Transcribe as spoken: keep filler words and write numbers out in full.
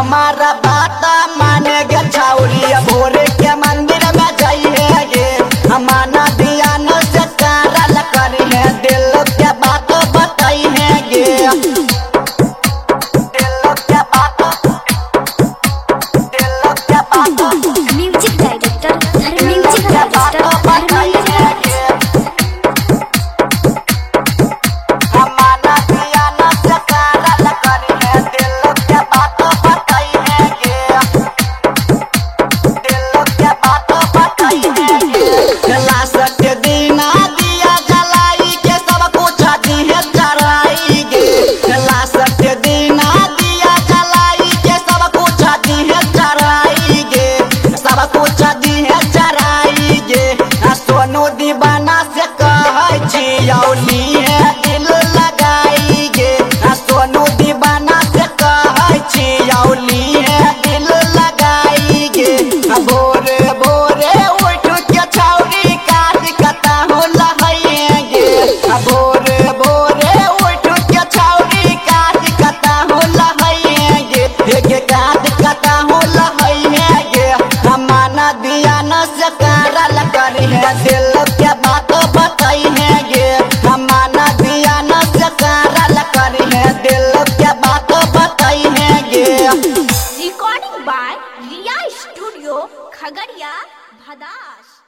हमारा बात माने गे छौरी भोरे के मंदिर में जाइए गे हमारा ध्यान से कारल करी है दिल के बात बताई है गे दिल के बात दिल के बात म्यूजिक डायरेक्टर म्यूजिक डायरेक्टर बताई है गे हमारा ध्यान से कारल करी है दिल के बात बताई है गे दिल के बात बताई है गे लाश के दीना दिया जलाई के सब कुछ दिए चराई गे लाश के दीना दिया जलाई के सब कुछ दिए चराई गे सब कुछ दिए चराई गे आ सोनू दीवाना से कहै छी औली है दिल लगाई गे आ सोनू दीवाना से कहै छी औली है दिल लगाई गे आ भोरे भोरे उठ के छौरी काट कता हो लहैए गे आ भोरे भोरे उठ के छौरी काट कता हो लहैए गे हे गे काट कता हो लहैए गे हमारा ध्यान से कारल करी है दिल के बात बताई है गे हमारा ध्यान से कारल करी है दिल के बात बताई है गे recording by Riya studio Khagaria Bhadas.